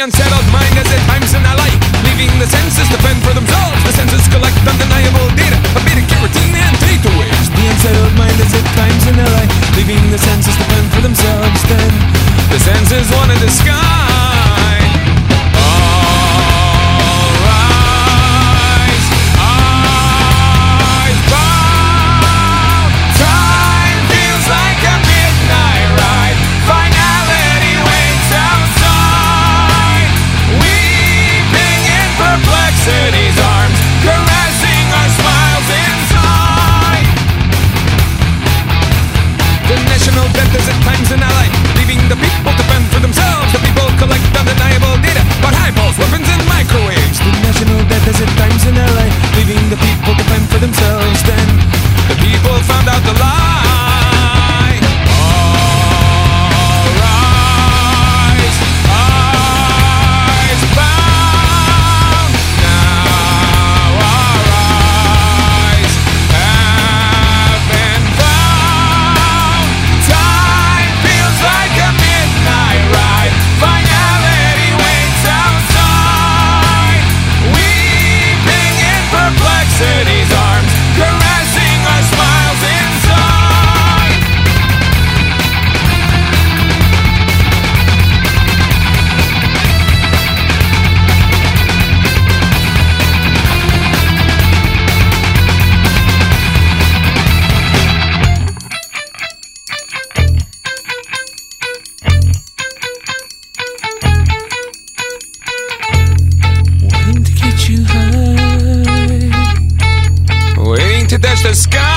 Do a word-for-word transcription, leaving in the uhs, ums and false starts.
unsettled mind is at times in a lie, leaving the senses to fend for themselves. The senses collect undeniable data of beta carotene and theta waves. The unsettled mind is at times in a lie, leaving the senses to fend for themselves. Then the senses wanted the sky. All rise, eyes bound. Time feels like a midnight ride. Finality waits outside. Weeping in perplexity's arms, caressing our smiles inside. The national debt is at times an ally, leaving the people to fend for themselves. The people collect undeniable data about high pulse weapons and microwaves. The national debt is at times an ally, leaving the people to fend for themselves. Then the people found out the lie. All rise, eyes bound. Now our eyes have been found. Time feels like a midnight ride. Finality waits outside. Weeping in perplexity's arms, caressing our smiles inside. Wanting to get you high, waiting to touch the sky.